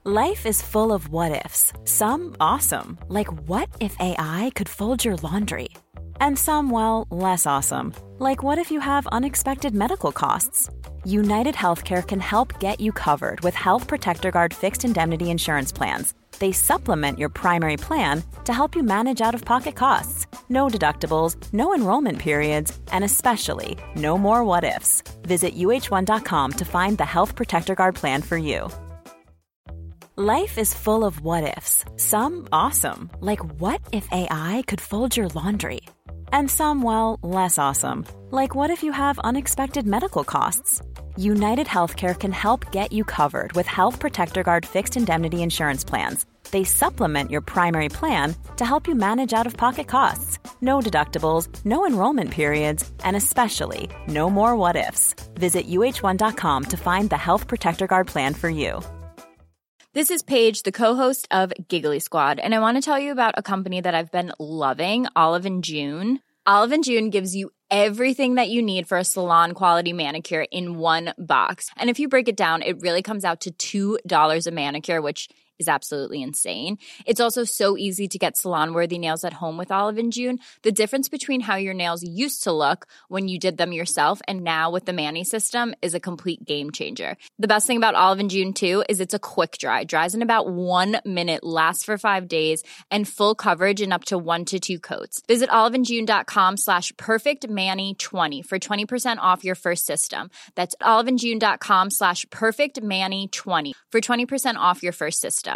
Life is full of what-ifs. Some awesome, like what if AI could fold your laundry? And some, well, less awesome, like what if you have unexpected medical costs? United Healthcare can help get you covered with Health Protector Guard fixed indemnity insurance plans. They supplement your primary plan to help you manage out-of-pocket costs. No deductibles, no enrollment periods, and especially no more what-ifs. Visit uh1.com to find the Health Protector Guard plan for you. Life is full of what-ifs. Some awesome, like what if AI could fold your laundry? And some, well, less awesome, like what if you have unexpected medical costs? United Healthcare can help get you covered with Health Protector Guard fixed indemnity insurance plans. They supplement your primary plan to help you manage out-of-pocket costs. No deductibles, no enrollment periods, and especially no more what-ifs. Visit uh1.com to find the Health Protector Guard plan for you. This is Paige, the co-host of Giggly Squad, and I want to tell you about a company that I've been loving, Olive & June. Olive & June gives you everything that you need for a salon-quality manicure in one box. And if you break it down, it really comes out to $2 a manicure, which is absolutely insane. It's also so easy to get salon-worthy nails at home with Olive & June. The difference between how your nails used to look when you did them yourself and now with the Mani system is a complete game changer. The best thing about Olive & June, too, is it's a quick dry. Dries in about 1 minute, lasts for 5 days, and full coverage in up to 1 to 2 coats. Visit oliveandjune.com/perfectmani20 for 20% off your first system. That's oliveandjune.com/perfectmani20 for 20% off your first system.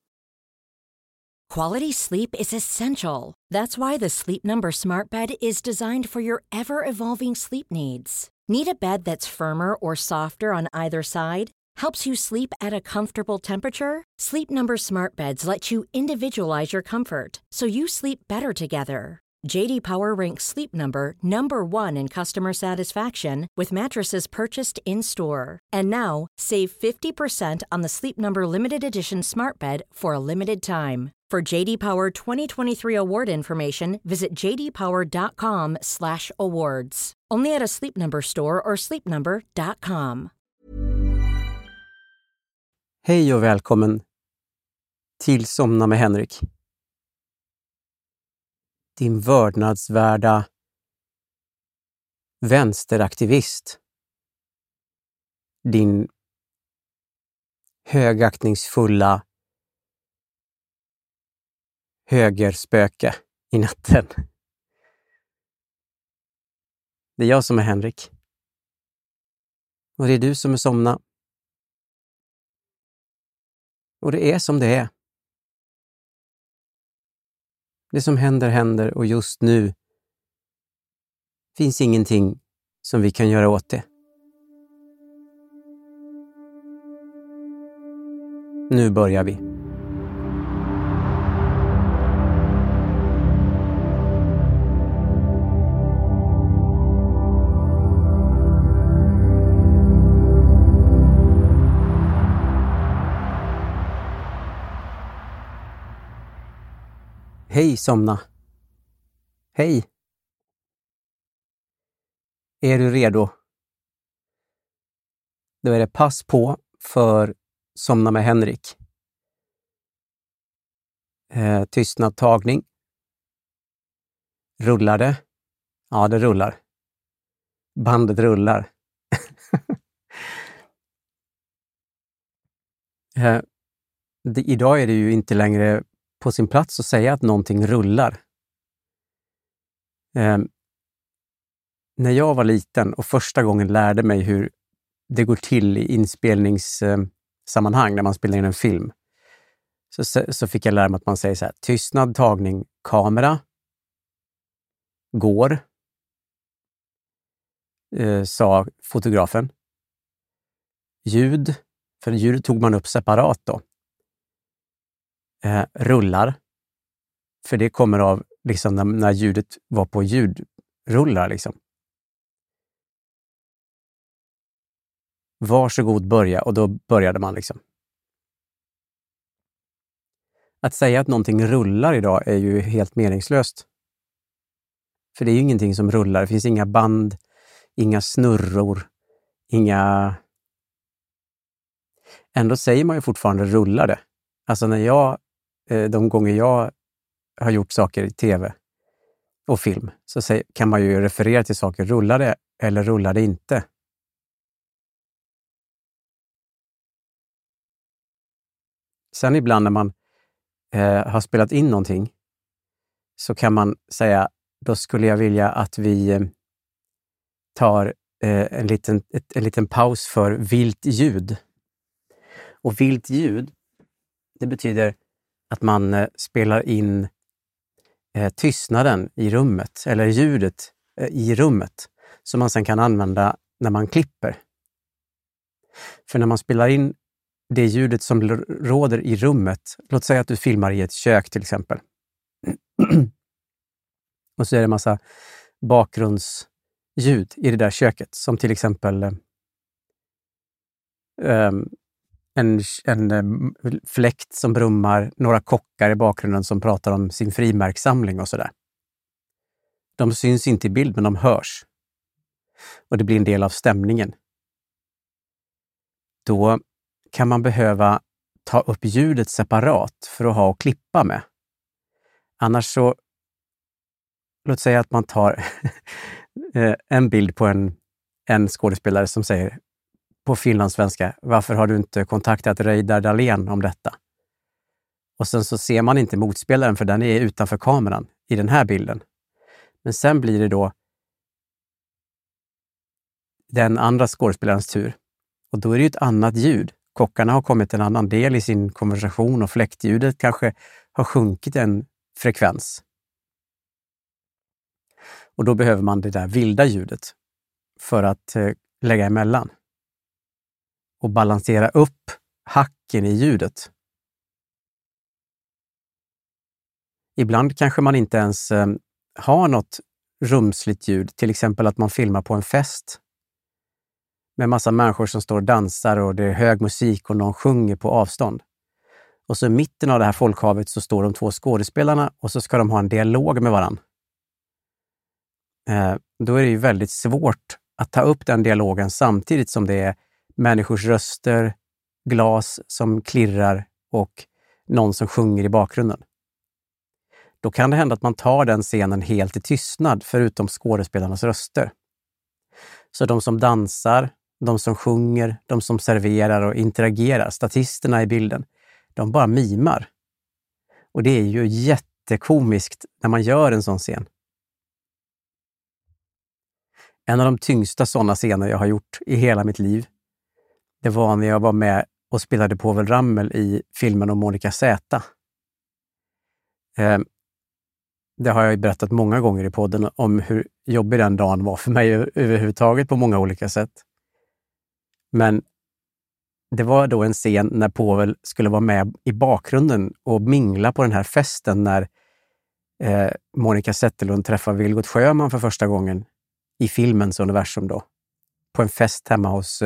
Quality sleep is essential. That's why the Sleep Number Smart Bed is designed for your ever-evolving sleep needs. Need a bed that's firmer or softer on either side? Helps you sleep at a comfortable temperature? Sleep Number Smart Beds let you individualize your comfort so you sleep better together. J.D. Power ranks Sleep Number #1 in customer satisfaction with mattresses purchased in-store. And now, save 50% on the Sleep Number Limited Edition Smart Bed for a limited time. For J.D. Power 2023 award information, visit jdpower.com/awards. Only at a Sleep Number store or sleepnumber.com. Hej och välkommen till Somna med Henrik. Din vördnadsvärda vänsteraktivist. Din högaktningsfulla högerspöke i natten. Det är jag som är Henrik. Och det är du som är Somna. Och det är som det är. Det som händer och just nu finns ingenting som vi kan göra åt det. Nu börjar vi. Hej Somna. Hej. Är du redo? Då är det pass på för Somna med Henrik. Tystnad tagning. Rullar det? Ja, det rullar. Bandet rullar. Idag är det ju inte längre på sin plats att säga att någonting rullar. När jag var liten och första gången lärde mig hur det går till i inspelningssammanhang när man spelar in en film, så fick jag lära mig att man säger så här: tystnad, tagning, kamera, går, sa fotografen. Ljud, för ljud tog man upp separat då. Rullar, för det kommer av liksom när ljudet var på ljudrullar liksom. Varsågod börja, och då började man liksom. Att säga att någonting rullar idag är ju helt meningslöst. För det är ju ingenting som rullar. Det finns inga band, inga snurror, inga... ändå säger man ju fortfarande rullade. Alltså de gånger jag har gjort saker i tv och film så kan man ju referera till saker. Rullade eller rullade inte. Sen ibland när man har spelat in någonting så kan man säga, då skulle jag vilja att vi tar en liten paus för vilt ljud. Och vilt ljud, det betyder att man spelar in tystnaden i rummet, eller ljudet i rummet, som man sen kan använda när man klipper. För när man spelar in det ljudet som råder i rummet, låt säga att du filmar i ett kök till exempel. Och så är det en massa bakgrundsljud i det där köket, som till exempel en fläkt som brummar, några kockar i bakgrunden som pratar om sin frimärkssamling och sådär. De syns inte i bild, men de hörs. Och det blir en del av stämningen. Då kan man behöva ta upp ljudet separat för att ha att klippa med. Annars så, låt säga att man tar en bild på en skådespelare som säger på finlandssvenska, varför har du inte kontaktat Reidar Dahlén om detta? Och sen så ser man inte motspelaren för den är utanför kameran i den här bilden. Men sen blir det då den andra skådespelarens tur. Och då är det ju ett annat ljud. Kockarna har kommit en annan del i sin konversation och fläktljudet kanske har sjunkit en frekvens. Och då behöver man det där vilda ljudet för att lägga emellan. Och balansera upp hacken i ljudet. Ibland kanske man inte ens har något rumsligt ljud. Till exempel att man filmar på en fest med massa människor som står och dansar och det är hög musik och någon sjunger på avstånd. Och så i mitten av det här folkhavet så står de två skådespelarna och så ska de ha en dialog med varann. Då är det ju väldigt svårt att ta upp den dialogen samtidigt som det är människors röster, glas som klirrar och någon som sjunger i bakgrunden. Då kan det hända att man tar den scenen helt i tystnad förutom skådespelarnas röster. Så de som dansar, de som sjunger, de som serverar och interagerar, statisterna i bilden, de bara mimar. Och det är ju jättekomiskt när man gör en sån scen. En av de tyngsta sådana scener jag har gjort i hela mitt liv, det var när jag var med och spelade Povel Ramel i filmen om Monica Z. Det har jag ju berättat många gånger i podden om hur jobbig den dagen var för mig överhuvudtaget på många olika sätt. Men det var då en scen när Povel skulle vara med i bakgrunden och mingla på den här festen när Monica Zetterlund träffar Vilgot Sjöman för första gången i filmens universum då. På en fest hemma hos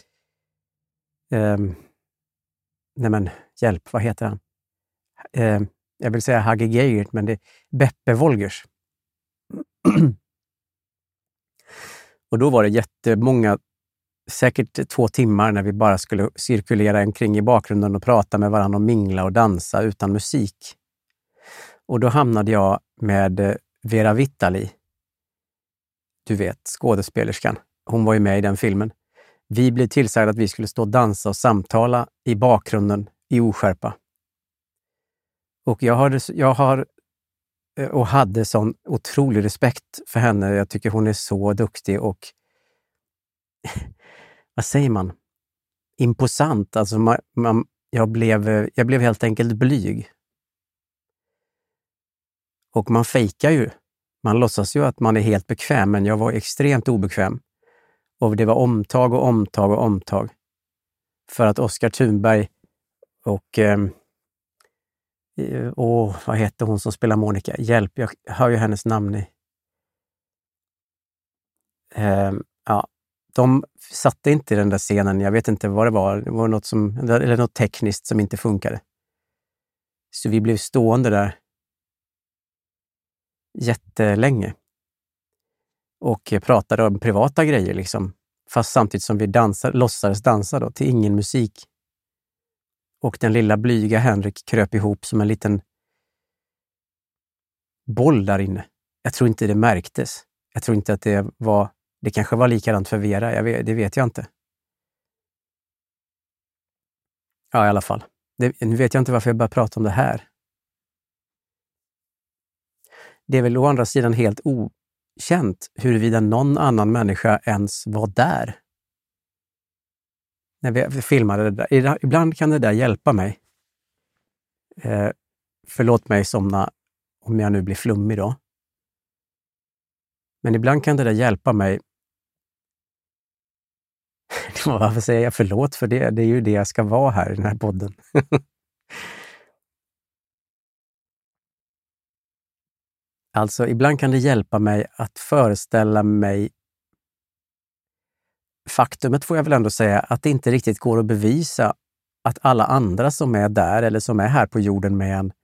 hjälp, vad heter han? Jag vill säga Hagge Geigert, men det är Beppe Wolgers. Och då var det jättemånga, säkert 2 timmar när vi bara skulle cirkulera omkring i bakgrunden och prata med varandra och mingla och dansa utan musik. Och då hamnade jag med Vera Vittali. Du vet, skådespelerskan. Hon var ju med i den filmen. Vi blev tillsagda att vi skulle stå och dansa och samtala i bakgrunden i oskärpa. Och jag hade sån otrolig respekt för henne. Jag tycker hon är så duktig och vad säger man? Imposant. Alltså jag blev helt enkelt blyg. Och man fejkar ju. Man låtsas ju att man är helt bekväm, men jag var extremt obekväm. Och det var omtag. För att Oskar Thunberg och vad heter hon som spelar Monica? Hjälp, jag hör ju hennes namn i. De satte inte i den där scenen. Jag vet inte vad det var. Det var något tekniskt som inte funkade. Så vi blev stående där jättelänge. Och pratade om privata grejer liksom. Fast samtidigt som vi låtsades dansa då till ingen musik. Och den lilla blyga Henrik kröp ihop som en liten boll där inne. Jag tror inte det märktes. Jag tror inte att det kanske var likadant för Vera. Det vet jag inte. Ja, i alla fall. Nu vet jag inte varför jag börjar prata om det här. Det är väl å andra sidan helt okänt huruvida någon annan människa ens var där. När vi filmade det där. Ibland kan det där hjälpa mig. Förlåt mig somna om jag nu blir flummig då. Men ibland kan det där hjälpa mig. Varför säger jag förlåt för det? Det är ju det jag ska vara här i den här podden. Alltså, ibland kan det hjälpa mig att föreställa mig faktumet, får jag väl ändå säga, att det inte riktigt går att bevisa att alla andra som är där eller som är här på jorden med en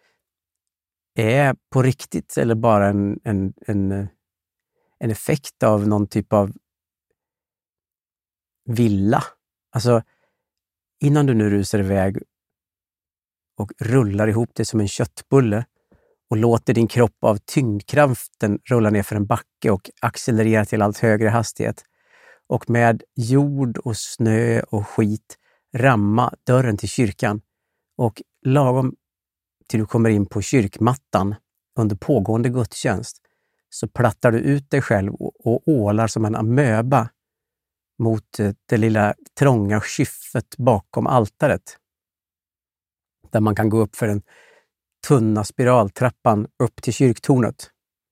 är på riktigt eller bara en effekt av någon typ av villa. Alltså, innan du nu rusar iväg och rullar ihop det som en köttbulle och låter din kropp av tyngdkraften rulla ner för en backe och accelerera till allt högre hastighet och med jord och snö och skit ramma dörren till kyrkan och lagom till du kommer in på kyrkmattan under pågående gudstjänst så plattar du ut dig själv och ålar som en amöba mot det lilla trånga skyffet bakom altaret. Där man kan gå upp för den tunna spiraltrappan upp till kyrktornet.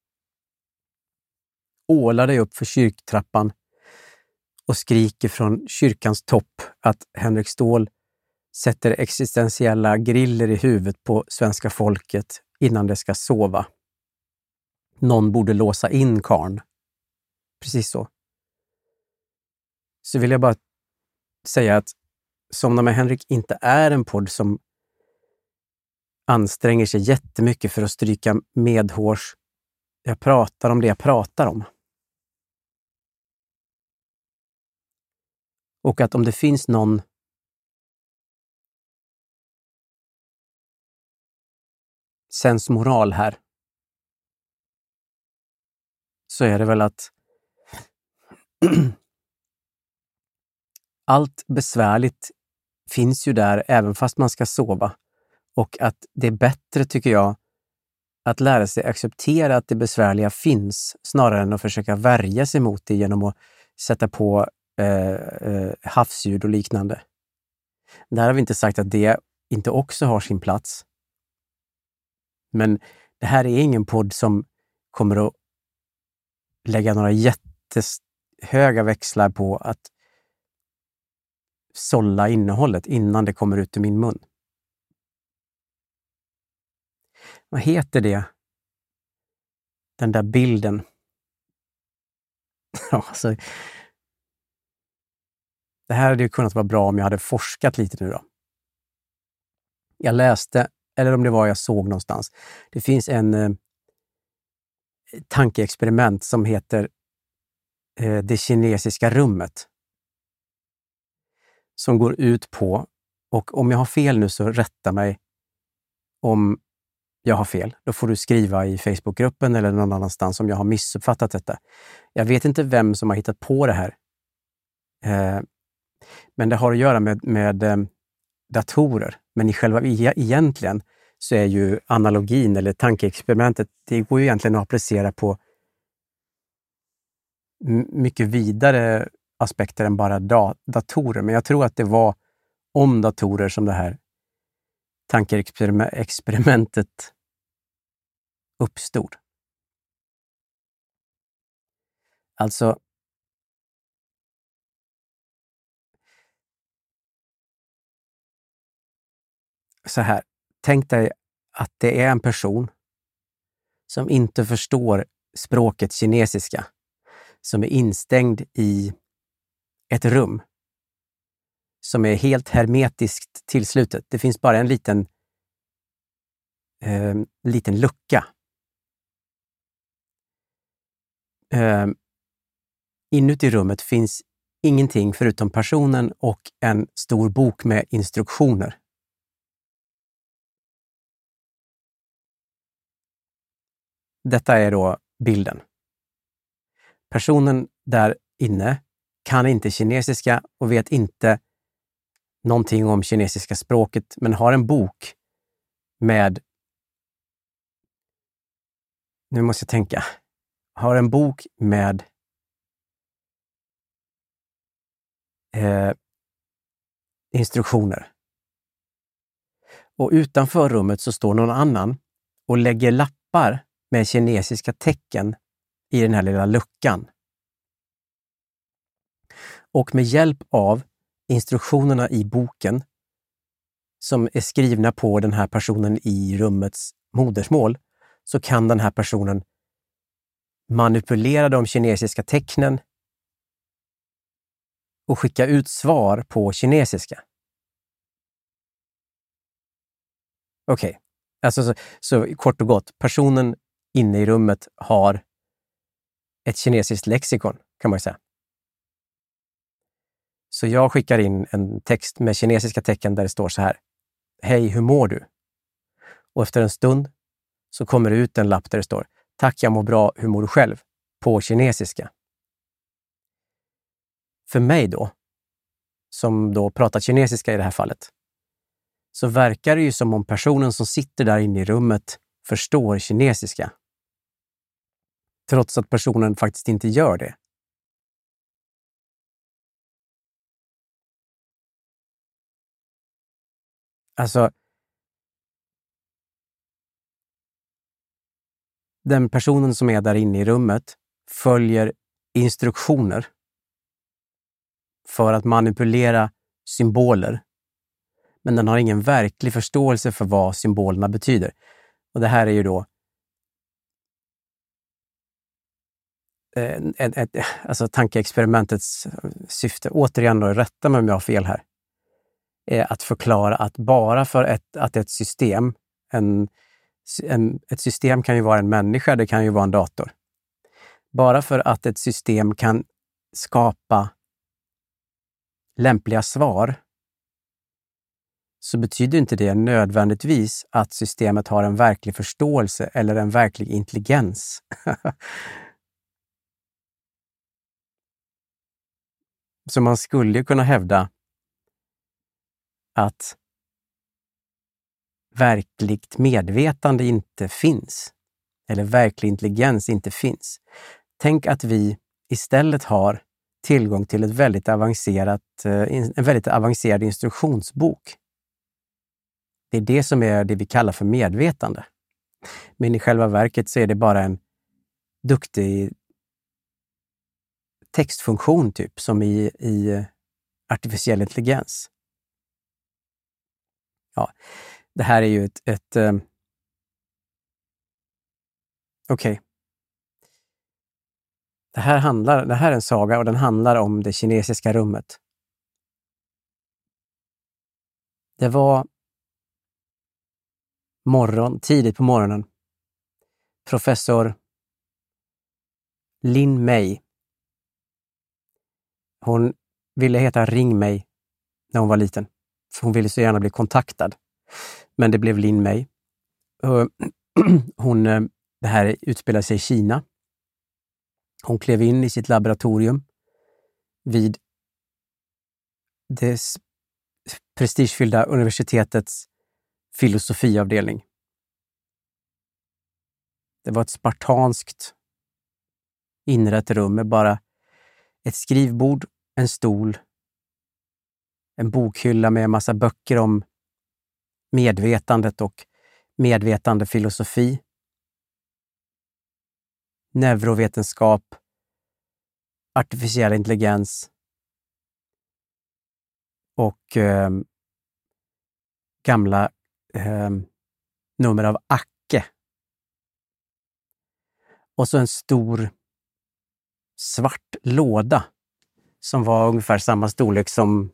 Ålar dig upp för kyrktrappan och skriker från kyrkans topp att Henrik Ståhl sätter existentiella griller i huvudet på svenska folket innan det ska sova. Någon borde låsa in karn. Precis så. Så vill jag bara säga att Somna med Henrik inte är en podd som anstränger sig jättemycket för att stryka medhårs. Jag pratar om det jag pratar om. Och att om det finns någon sensmoral här så är det väl att allt besvärligt finns ju där även fast man ska sova. Och att det är bättre, tycker jag, att lära sig acceptera att det besvärliga finns snarare än att försöka värja sig mot det genom att sätta på havsljud och liknande. Där har vi inte sagt att det inte också har sin plats. Men det här är ingen podd som kommer att lägga några jättehöga växlar på att sålla innehållet innan det kommer ut ur min mun. Vad heter det? Den där bilden. Alltså, det här hade ju kunnat vara bra om jag hade forskat lite nu då. Jag läste, eller om det var jag såg någonstans. Det finns en tankeexperiment som heter det kinesiska rummet. Som går ut på, och om jag har fel nu så rätta mig om jag har fel. Då får du skriva i Facebookgruppen eller någon annanstans om jag har missuppfattat detta. Jag vet inte vem som har hittat på det här. Men det har att göra med datorer. Men i själva egentligen så är ju analogin eller tankeexperimentet, det går ju egentligen att applicera på mycket vidare aspekter än bara datorer. Men jag tror att det var om datorer som det här tankeexperimentet uppstod. Alltså, så här, tänk dig att det är en person som inte förstår språket kinesiska, som är instängd i ett rum som är helt hermetiskt tillslutet. Det finns bara en liten lucka. Inuti rummet finns ingenting förutom personen och en stor bok med instruktioner Detta är då bilden. Personen där inne kan inte kinesiska och vet inte någonting om kinesiska språket, men har en bok med, nu måste jag tänka, har en bok med instruktioner. Och utanför rummet så står någon annan och lägger lappar med kinesiska tecken i den här lilla luckan. Och med hjälp av instruktionerna i boken som är skrivna på den här personen i rummets modersmål så kan den här personen manipulera de kinesiska tecknen och skicka ut svar på kinesiska. Okej. Alltså så kort och gott, personen inne i rummet har ett kinesiskt lexikon, kan man ju säga. Så jag skickar in en text med kinesiska tecken där det står så här: Hej, hur mår du? Och efter en stund så kommer det ut en lapp där det står: Tack, jag mår bra, hur mår du själv? På kinesiska. För mig då, som då pratar kinesiska i det här fallet, så verkar det ju som om personen som sitter där inne i rummet förstår kinesiska. Trots att personen faktiskt inte gör det. Alltså, den personen som är där inne i rummet följer instruktioner för att manipulera symboler. Men den har ingen verklig förståelse för vad symbolerna betyder. Och det här är ju då alltså tankeexperimentets syfte. Återigen då, rätta mig om jag har fel här. Är att förklara att bara för att ett system, ett system kan ju vara en människa, det kan ju vara en dator. Bara för att ett system kan skapa lämpliga svar så betyder inte det nödvändigtvis att systemet har en verklig förståelse eller en verklig intelligens. Så man skulle ju kunna hävda att verkligt medvetande inte finns. Eller verklig intelligens inte finns. Tänk att vi istället har tillgång till en väldigt avancerad instruktionsbok. Det är det som är det vi kallar för medvetande. Men i själva verket så är det bara en duktig textfunktion typ, som i artificiell intelligens. Ja, det här är ju okej. Det här är en saga och den handlar om det kinesiska rummet. Det var tidigt på morgonen. Professor Lin Mei. Hon ville heta Ring Mei när hon var liten. För hon ville så gärna bli kontaktad. Men det blev Lin Mei. Det här utspelar sig i Kina. Hon klev in i sitt laboratorium vid det prestigefyllda universitetets filosofiavdelning. Det var ett spartanskt inrett rum med bara ett skrivbord, en stol, en bokhylla med en massa böcker om medvetandet och medvetandefilosofi, neurovetenskap, artificiell intelligens och gamla nummer av Acke. Och så en stor svart låda som var ungefär samma storlek som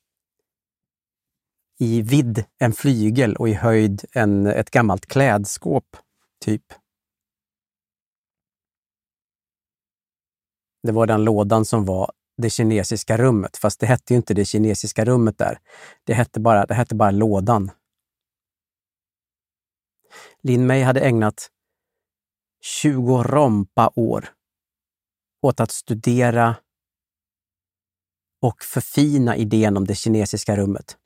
i vidd en flygel och i höjd ett gammalt klädskåp, typ. Det var den lådan som var det kinesiska rummet, fast det hette ju inte det kinesiska rummet där. Det hette bara lådan. Lin Mei hade ägnat 20 rompa år åt att studera och förfina idén om det kinesiska rummet.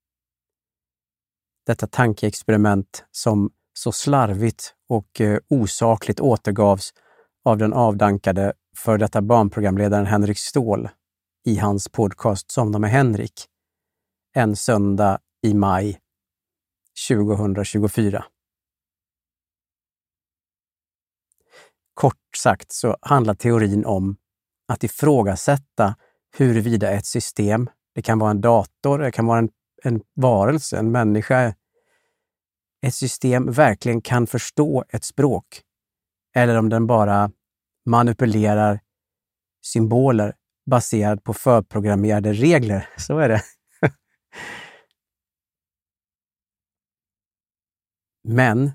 Detta tankeexperiment som så slarvigt och osakligt återgavs av den avdankade för detta barnprogramledaren Henrik Ståhl i hans podcast Somna med Henrik en söndag i maj 2024. Kort sagt så handlar teorin om att ifrågasätta huruvida ett system, det kan vara en dator, det kan vara en varelse, en människa, ett system verkligen kan förstå ett språk eller om den bara manipulerar symboler baserat på förprogrammerade regler. Så är det. Men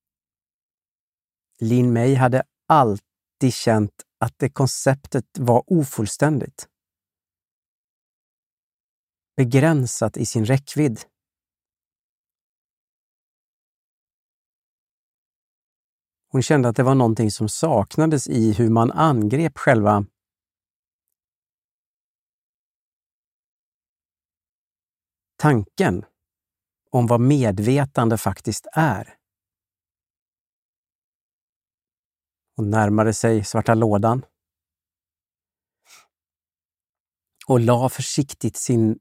Lin May hade alltid känt att det konceptet var ofullständigt. Begränsat i sin räckvidd. Hon kände att det var någonting som saknades i hur man angrep själva tanken om vad medvetande faktiskt är. Hon närmade sig svarta lådan och la försiktigt sin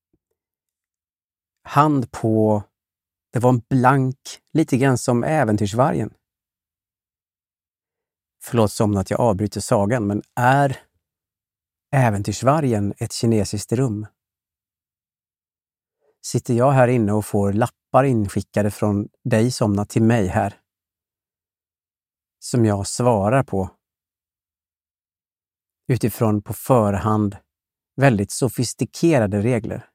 hand på, det var en blank, lite grann som äventyrsvargen. Förlåt som att jag avbryter sagan, men är äventyrsvargen ett kinesiskt rum? Sitter jag här inne och får lappar inskickade från dig Somna till mig här som jag svarar på utifrån på förhand väldigt sofistikerade regler.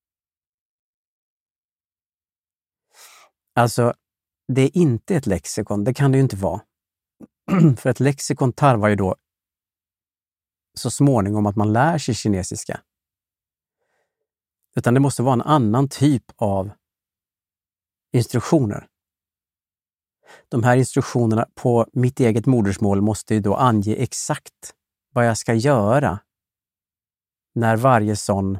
Alltså, det är inte ett lexikon, det kan det ju inte vara. För ett lexikon tarvar ju då så småningom att man lär sig kinesiska. Utan det måste vara en annan typ av instruktioner. De här instruktionerna på mitt eget modersmål måste ju då ange exakt vad jag ska göra när varje sån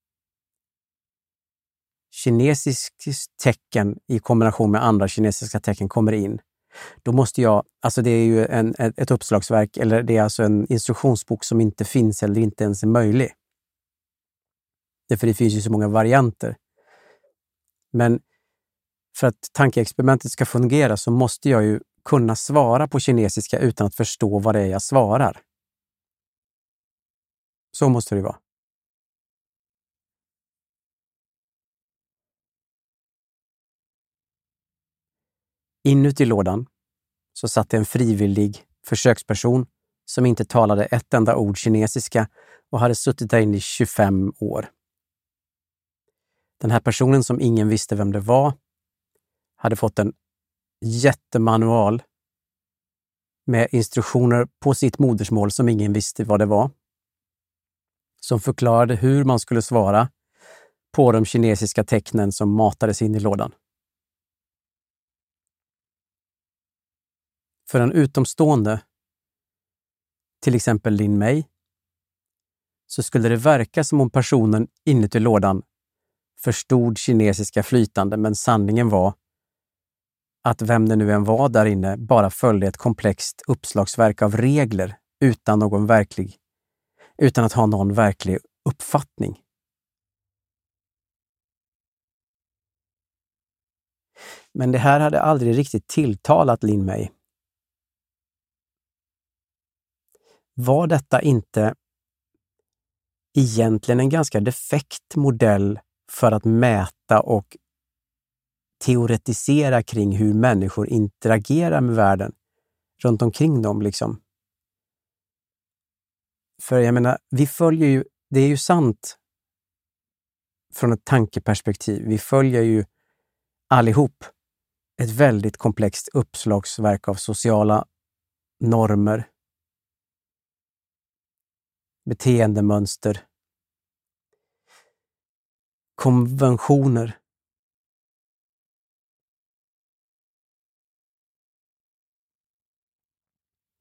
kinesisk tecken i kombination med andra kinesiska tecken kommer in. Då måste jag, alltså det är ju ett uppslagsverk eller det är alltså en instruktionsbok som inte finns eller inte ens är möjlig. Därför det finns ju så många varianter. Men för att tankeexperimentet ska fungera så måste jag ju kunna svara på kinesiska utan att förstå vad det är jag svarar. Så måste det vara. Inuti lådan så satt en frivillig försöksperson som inte talade ett enda ord kinesiska och hade suttit där inne i 25 år. Den här personen som ingen visste vem det var hade fått en jättemanual med instruktioner på sitt modersmål som ingen visste vad det var. Som förklarade hur man skulle svara på de kinesiska tecknen som matades in i lådan. För en utomstående, till exempel Lin May, så skulle det verka som om personen inuti lådan förstod kinesiska flytande, men sanningen var att vem det nu än var där inne bara följde ett komplext uppslagsverk av regler utan att ha någon verklig uppfattning. Men det här hade aldrig riktigt tilltalat Lin May. Var detta inte egentligen en ganska defekt modell för att mäta och teoretisera kring hur människor interagerar med världen runt omkring dem liksom? För jag menar, vi följer ju, det är ju sant från ett tankeperspektiv, vi följer ju allihop ett väldigt komplext uppslagsverk av sociala normer, beteendemönster, konventioner.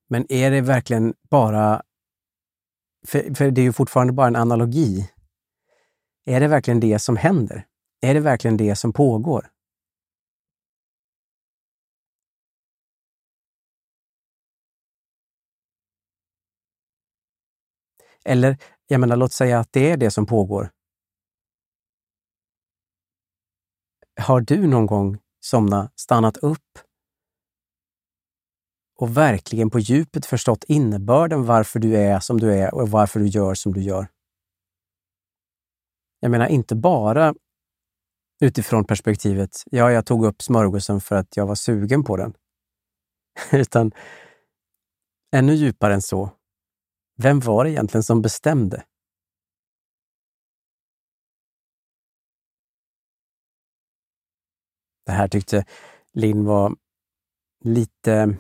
Men är det verkligen bara... För det är ju fortfarande bara en analogi. Är det verkligen det som händer? Är det verkligen det som pågår? Eller, jag menar, låt säga att det är det som pågår. Har du någon gång stannat upp och verkligen på djupet förstått innebörden varför du är som du är och varför du gör som du gör? Jag menar inte bara utifrån perspektivet, ja, jag tog upp smörgåsen för att jag var sugen på den. Utan ännu djupare än så. Vem var det egentligen som bestämde? Det här tyckte Linn var lite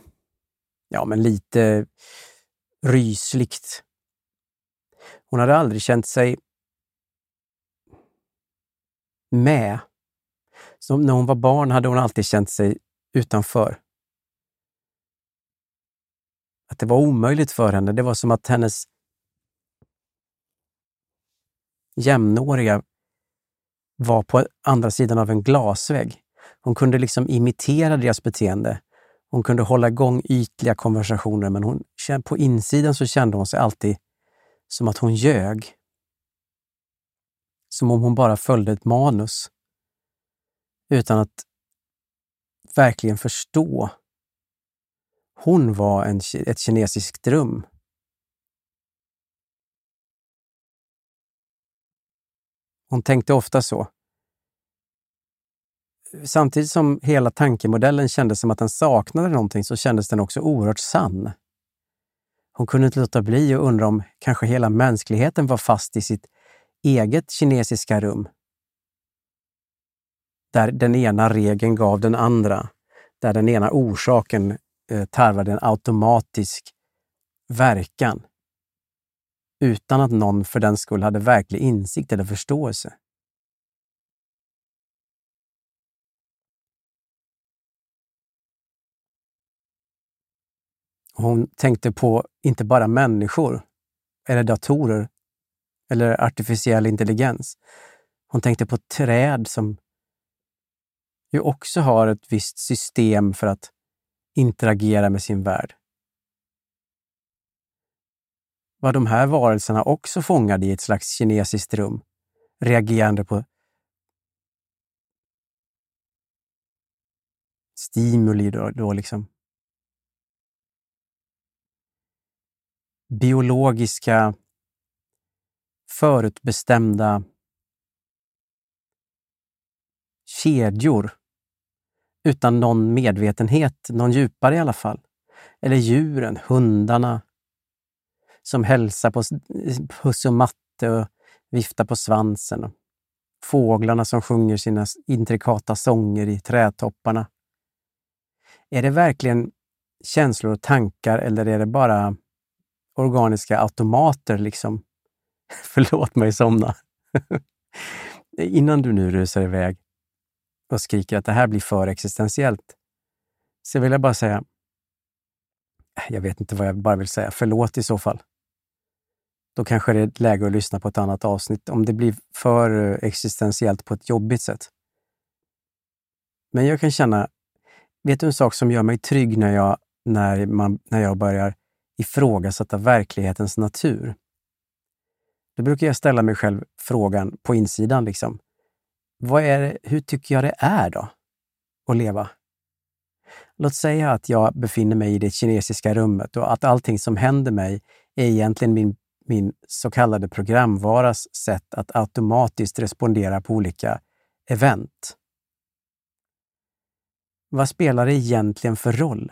rysligt. Hon hade aldrig känt sig med. Som när hon var barn hade hon alltid känt sig utanför. Att det var omöjligt för henne. Det var som att hennes jämnåriga var på andra sidan av en glasvägg. Hon kunde liksom imitera deras beteende. Hon kunde hålla igång ytliga konversationer, men på insidan så kände hon sig alltid som att hon ljög. Som om hon bara följde ett manus. Utan att verkligen förstå. Hon var ett kinesiskt rum. Hon tänkte ofta så. Samtidigt som hela tankemodellen kändes som att den saknade någonting så kändes den också oerhört sann. Hon kunde inte låta bli och undra om kanske hela mänskligheten var fast i sitt eget kinesiska rum. Där den ena regeln gav den andra. Där den ena orsaken tarvade en automatisk verkan. Utan att någon för den skull hade verklig insikt eller förståelse. Hon tänkte på inte bara människor eller datorer eller artificiell intelligens. Hon tänkte på träd som ju också har ett visst system för att interagera med sin värld. Var de här varelserna också fångade i ett slags kinesiskt rum, reagerande på stimuli då liksom. Biologiska, förutbestämda kedjor utan någon medvetenhet, någon djupare i alla fall. Eller djuren, hundarna som hälsar på puss och matte och viftar på svansen. Och fåglarna som sjunger sina intrikata sånger i trädtopparna. Är det verkligen känslor och tankar eller är det bara organiska automater liksom? Förlåt mig somna. Innan du nu rusar iväg och skriker att det här blir för existentiellt så vill jag bara säga, jag vet inte vad jag bara vill säga, förlåt i så fall. Då kanske det är läge att lyssna på ett annat avsnitt om det blir för existentiellt på ett jobbigt sätt. Men jag kan känna, vet du en sak som gör mig trygg när jag börjar ifrågasätta verklighetens natur? Då brukar jag ställa mig själv frågan på insidan liksom. Hur tycker jag det är då att leva? Låt säga att jag befinner mig i det kinesiska rummet och att allting som händer mig är egentligen min så kallade programvaras sätt att automatiskt respondera på olika event. Vad spelar det egentligen för roll?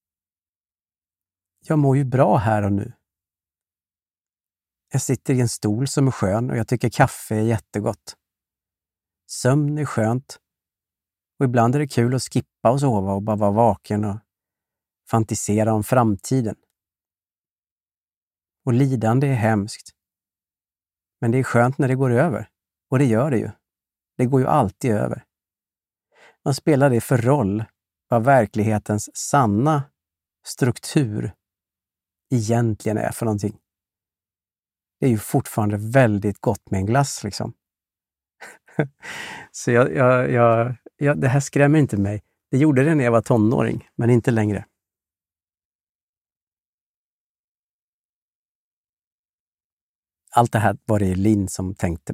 Jag mår ju bra här och nu. Jag sitter i en stol som är skön och jag tycker kaffe är jättegott. Sömn är skönt. Och ibland är det kul att skippa och sova och bara vara vaken och fantisera om framtiden. Och lidande är hemskt. Men det är skönt när det går över. Och det gör det ju. Det går ju alltid över. Vad spelar det för roll vad verklighetens sanna struktur egentligen är för någonting. Det är ju fortfarande väldigt gott med en glass liksom. Så det här skrämmer inte mig. Det gjorde det när jag var tonåring, men inte längre. Allt det här var det Linn som tänkte.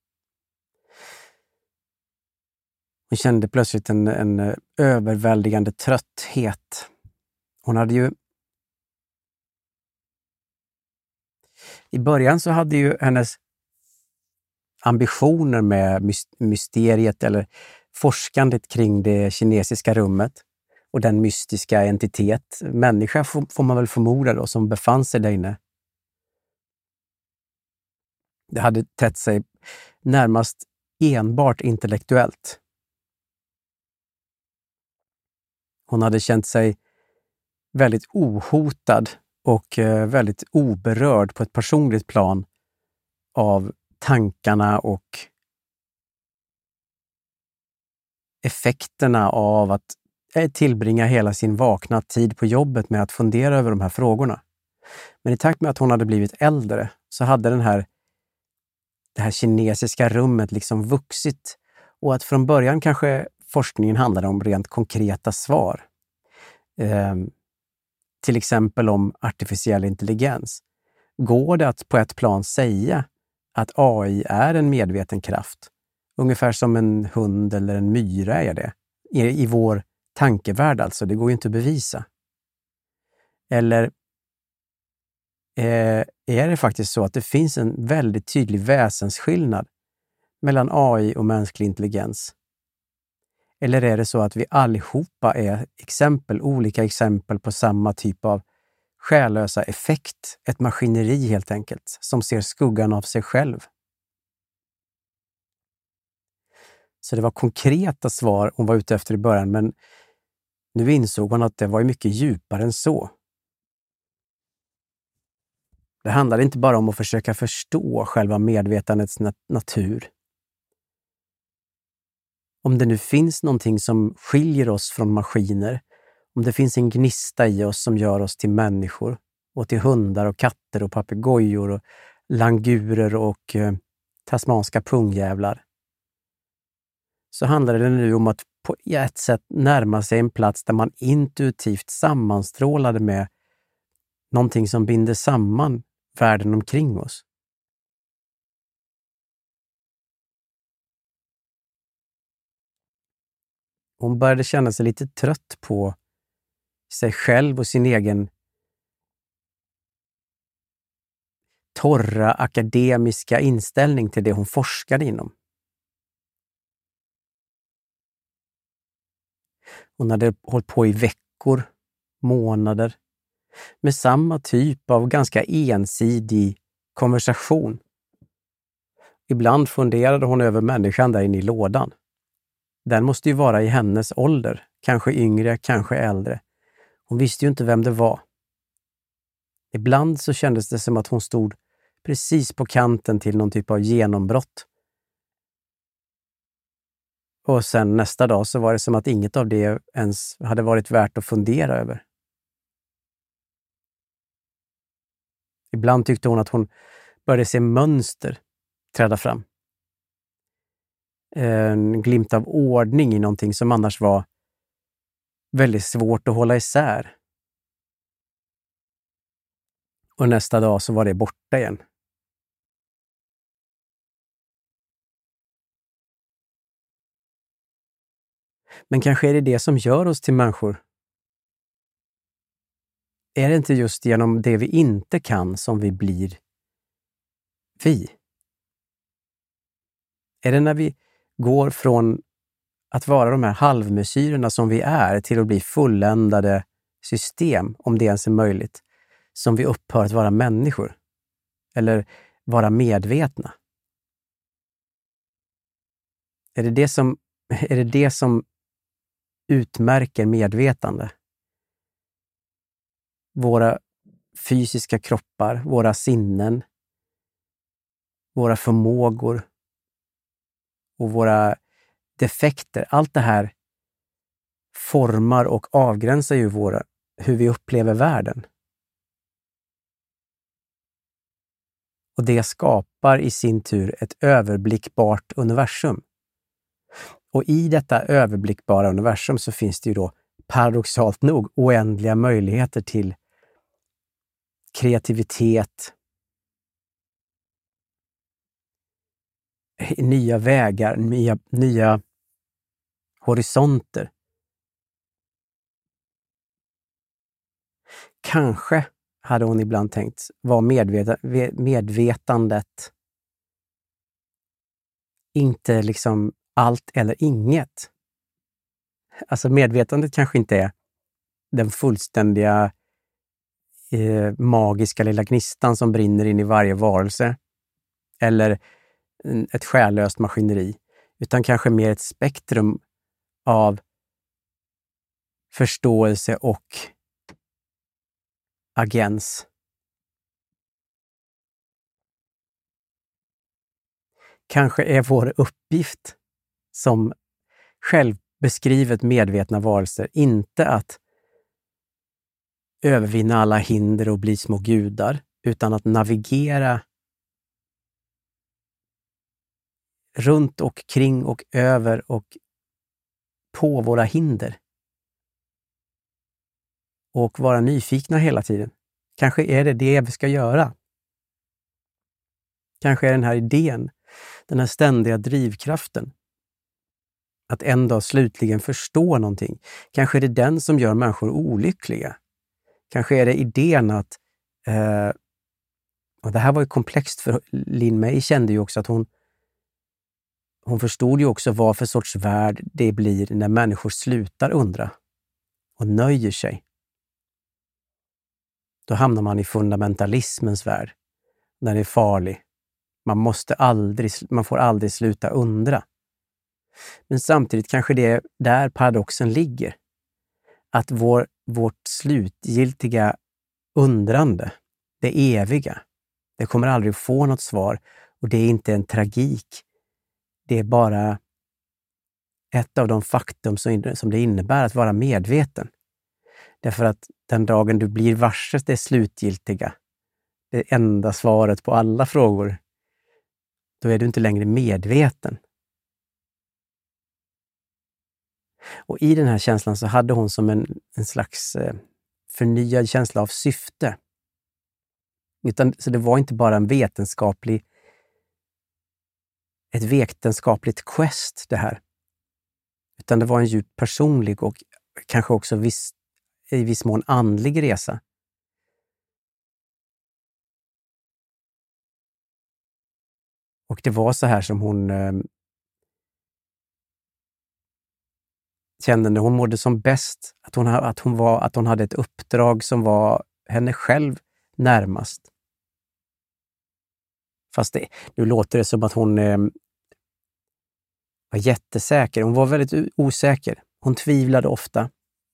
Hon kände plötsligt en överväldigande trötthet. Hon hade ju... I början så hade ju hennes ambitioner med mysteriet eller forskandet kring det kinesiska rummet och den mystiska entitet, människa får man väl förmoda då, som befann sig där inne. Det hade tätt sig närmast enbart intellektuellt. Hon hade känt sig väldigt ohotad och väldigt oberörd på ett personligt plan av tankarna och effekterna av att tillbringa hela sin vakna tid på jobbet med att fundera över de här frågorna. Men i takt med att hon hade blivit äldre så hade det här kinesiska rummet liksom vuxit, och att från början kanske forskningen handlade om rent konkreta svar. Till exempel om artificiell intelligens. Går det att på ett plan säga att AI är en medveten kraft? Ungefär som en hund eller en myra är det. I vår tankevärld alltså, det går ju inte att bevisa. Eller är det faktiskt så att det finns en väldigt tydlig väsensskillnad mellan AI och mänsklig intelligens? Eller är det så att vi allihopa är olika exempel på samma typ av själlösa effekt, ett maskineri helt enkelt, som ser skuggan av sig själv? Så det var konkreta svar hon var ute efter i början, men nu insåg hon att det var mycket djupare än så. Det handlade inte bara om att försöka förstå själva medvetandets natur. Om det nu finns någonting som skiljer oss från maskiner, om det finns en gnista i oss som gör oss till människor och till hundar och katter och papegojor och langurer och tasmanska pungjävlar, så handlar det nu om att på ett sätt närma sig en plats där man intuitivt sammanstrålade med någonting som binder samman världen omkring oss. Hon började känna sig lite trött på sig själv och sin egen torra akademiska inställning till det hon forskade inom. Hon hade hållit på i veckor, månader, med samma typ av ganska ensidig konversation. Ibland funderade hon över människan där inne i lådan. Den måste ju vara i hennes ålder, kanske yngre, kanske äldre. Hon visste ju inte vem det var. Ibland så kändes det som att hon stod precis på kanten till någon typ av genombrott. Och sen nästa dag så var det som att inget av det ens hade varit värt att fundera över. Ibland tyckte hon att hon började se mönster träda fram. En glimt av ordning i någonting som annars var väldigt svårt att hålla isär. Och nästa dag så var det borta igen. Men kanske är det det som gör oss till människor. Är det inte just genom det vi inte kan som vi blir vi? Är det när vi går från att vara de här halvmesyrerna som vi är till att bli fulländade system, om det ens är möjligt, som vi upphör att vara människor? Eller vara medvetna? Är det det som utmärker medvetande? Våra fysiska kroppar, våra sinnen, våra förmågor och våra defekter. Allt det här formar och avgränsar ju hur vi upplever världen. Och det skapar i sin tur ett överblickbart universum. Och i detta överblickbara universum så finns det ju då paradoxalt nog oändliga möjligheter till kreativitet, nya vägar, nya horisonter. Kanske, hade hon ibland tänkt, var medvetandet inte liksom allt eller inget. Alltså medvetandet kanske inte är den fullständiga magiska lilla gnistan som brinner in i varje varelse eller ett själlöst maskineri, utan kanske mer ett spektrum av förståelse och agens. Kanske är vår uppgift som självbeskrivet medvetna varelser inte att övervinna alla hinder och bli små gudar, utan att navigera runt och kring och över och på våra hinder. Och vara nyfikna hela tiden. Kanske är det vi ska göra. Kanske är den här idén, den här ständiga drivkraften, att en dag slutligen förstå någonting. Kanske är det den som gör människor olyckliga. Kanske är det idén att, och det här var ju komplext för Lin May kände ju också att hon förstod ju också vad för sorts värld det blir när människor slutar undra och nöjer sig. Då hamnar man i fundamentalismens värld, när det är farlig. Man får aldrig sluta undra. Men samtidigt kanske det är där paradoxen ligger. Att vårt slutgiltiga undrande, det eviga, det kommer aldrig få något svar och det är inte en tragik. Det är bara ett av de faktum som det innebär att vara medveten. Därför att den dagen du blir varse det slutgiltiga, det enda svaret på alla frågor, då är du inte längre medveten. Och i den här känslan så hade hon som en slags förnyad känsla av syfte. Så det var inte bara ett vetenskapligt quest det här. Utan det var en djupt personlig och kanske också i viss mån andlig resa. Och det var så här som hon kände när hon mådde som bäst, att hon hade ett uppdrag som var henne själv närmast. Fast nu låter det som att hon var jättesäker. Hon var väldigt osäker. Hon tvivlade ofta.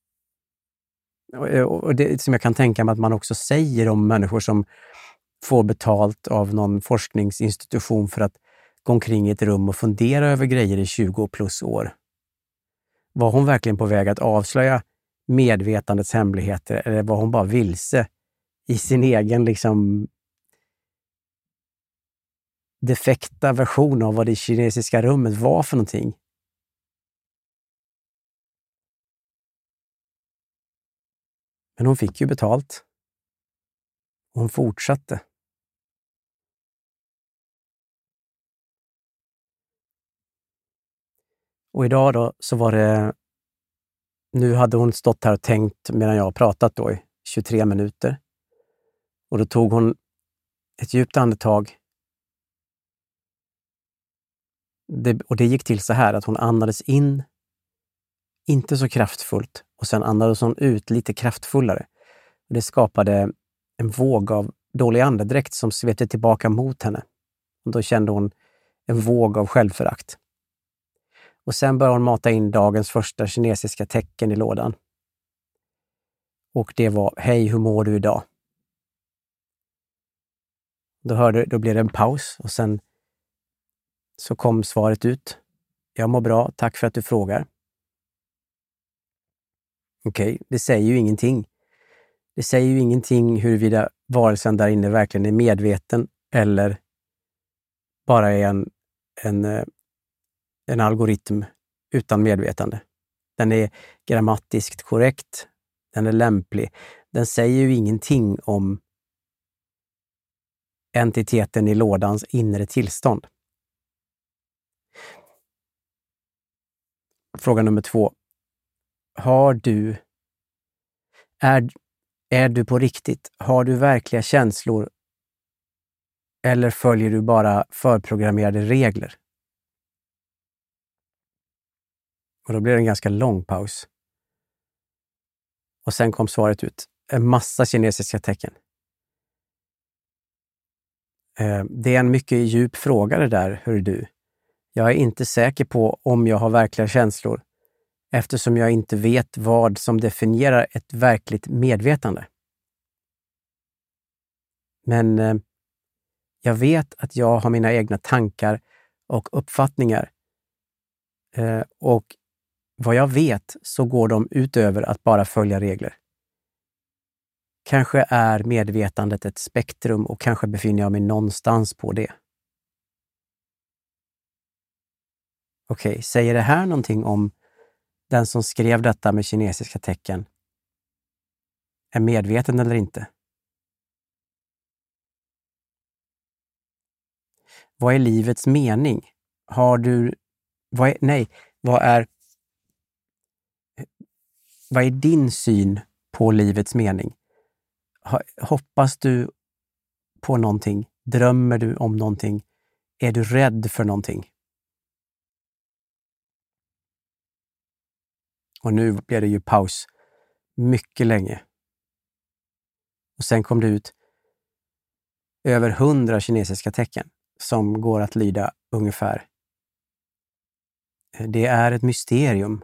Och det som jag kan tänka mig att man också säger om människor som får betalt av någon forskningsinstitution för att gå omkring i ett rum och fundera över grejer i 20 plus år. Var hon verkligen på väg att avslöja medvetandets hemligheter eller var hon bara vilse i sin egen defekta version av vad det kinesiska rummet var för någonting? Men hon fick ju betalt. Hon fortsatte. Och idag då så var det... Nu hade hon stått här och tänkt medan jag pratat då i 23 minuter. Och då tog hon ett djupt andetag. Och det gick till så här att hon andades in, inte så kraftfullt, och sen andades hon ut lite kraftfullare. Och det skapade en våg av dålig andedräkt som svepte tillbaka mot henne. Och då kände hon en våg av självförakt. Och sen började hon mata in dagens första kinesiska tecken i lådan. Och det var: hej, hur mår du idag? Då blev det en paus och sen så kom svaret ut. Jag mår bra, tack för att du frågar. Okej, det säger ju ingenting. Det säger ju ingenting huruvida varelsen där inne verkligen är medveten eller bara är en algoritm utan medvetande. Den är grammatiskt korrekt, den är lämplig. Den säger ju ingenting om entiteten i lådans inre tillstånd. Fråga nummer 2. Är du på riktigt? Har du verkliga känslor? Eller följer du bara förprogrammerade regler? Och då blir det en ganska lång paus. Och sen kom svaret ut. En massa kinesiska tecken. Det är en mycket djup fråga det där, hör du. Jag är inte säker på om jag har verkliga känslor, eftersom jag inte vet vad som definierar ett verkligt medvetande. Men jag vet att jag har mina egna tankar och uppfattningar. Och vad jag vet så går de utöver att bara följa regler. Kanske är medvetandet ett spektrum och kanske befinner jag mig någonstans på det. Okej, säger det här någonting om den som skrev detta med kinesiska tecken är medveten eller inte? Vad är livets mening? Vad är din syn på livets mening? Hoppas du på någonting? Drömmer du om någonting? Är du rädd för någonting? Och nu blir det ju paus mycket länge. Och sen kom det ut över 100 kinesiska tecken som går att lyda ungefär. Det är ett mysterium.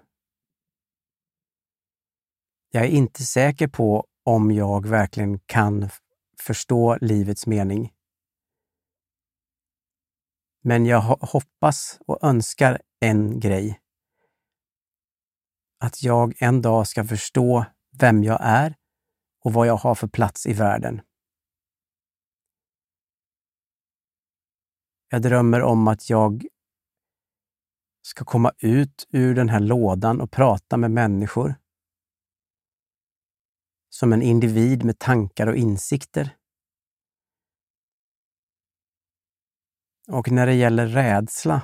Jag är inte säker på om jag verkligen kan förstå livets mening. Men jag hoppas och önskar en grej. Att jag en dag ska förstå vem jag är och vad jag har för plats i världen. Jag drömmer om att jag ska komma ut ur den här lådan och prata med människor. Som en individ med tankar och insikter. Och när det gäller rädsla